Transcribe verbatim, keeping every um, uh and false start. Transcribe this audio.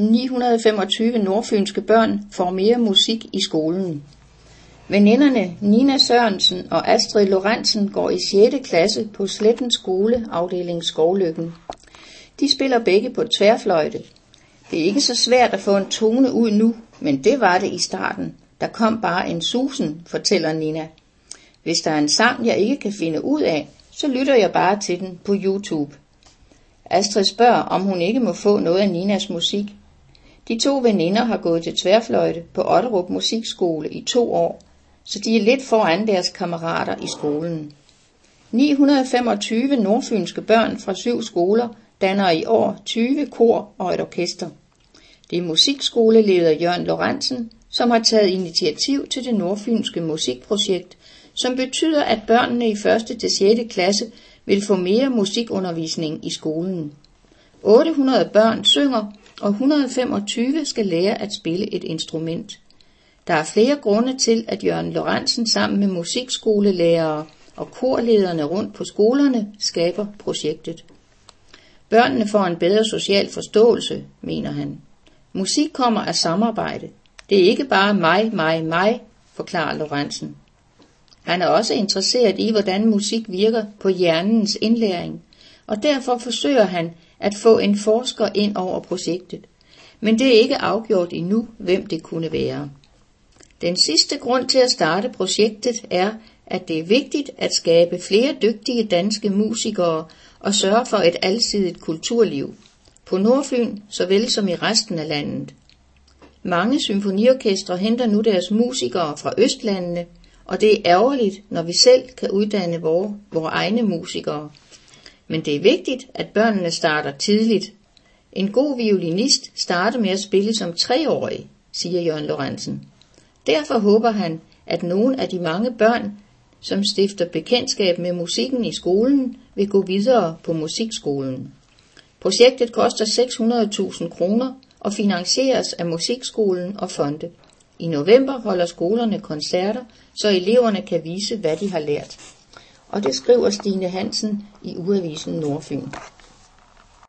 ni hundrede femogtyve nordfynske børn får mere musik i skolen. Veninderne Nina Sørensen og Astrid Lorentzen går i sjette klasse på Sletten Skole, afdeling Skovløkken. De spiller begge på tværfløjte. Det er ikke så svært at få en tone ud nu, men det var det i starten. Der kom bare en susen, fortæller Nina. Hvis der er en sang, jeg ikke kan finde ud af, så lytter jeg bare til den på YouTube. Astrid spørger, om hun ikke må få noget af Ninas musik. De to veninder har gået til tværfløjte på Otterup Musikskole i to år, så de er lidt foran deres kammerater i skolen. ni hundrede femogtyve nordfynske børn fra syv skoler danner i år tyve kor og et orkester. Det er musikskoleleder Jørgen Lorentzen, som har taget initiativ til det nordfynske musikprojekt, som betyder, at børnene i første til sjette klasse vil få mere musikundervisning i skolen. otte hundrede børn synger, og et hundrede og femogtyve skal lære at spille et instrument. Der er flere grunde til, at Jørgen Lorentzen sammen med musikskolelærere og korlederne rundt på skolerne skaber projektet. Børnene får en bedre social forståelse, mener han. Musik kommer af samarbejde. Det er ikke bare mig, mig, mig, forklarer Lorentzen. Han er også interesseret i, hvordan musik virker på hjernens indlæring, og derfor forsøger han at få en forsker ind over projektet. Men det er ikke afgjort endnu, hvem det kunne være. Den sidste grund til at starte projektet er, at det er vigtigt at skabe flere dygtige danske musikere og sørge for et alsidigt kulturliv, på Nordfyn såvel som i resten af landet. Mange symfoniorkestre henter nu deres musikere fra Østlandene, og det er ærgerligt, når vi selv kan uddanne vores, vores egne musikere. Men det er vigtigt, at børnene starter tidligt. En god violinist starter med at spille som treårig, siger Jørgen Lorentzen. Derfor håber han, at nogle af de mange børn, som stifter bekendtskab med musikken i skolen, vil gå videre på musikskolen. Projektet koster seks hundrede tusind kroner og finansieres af musikskolen og fonde. I november holder skolerne koncerter, så eleverne kan vise, hvad de har lært. Og det skriver Stine Hansen i Ugeavisen Nordfyn.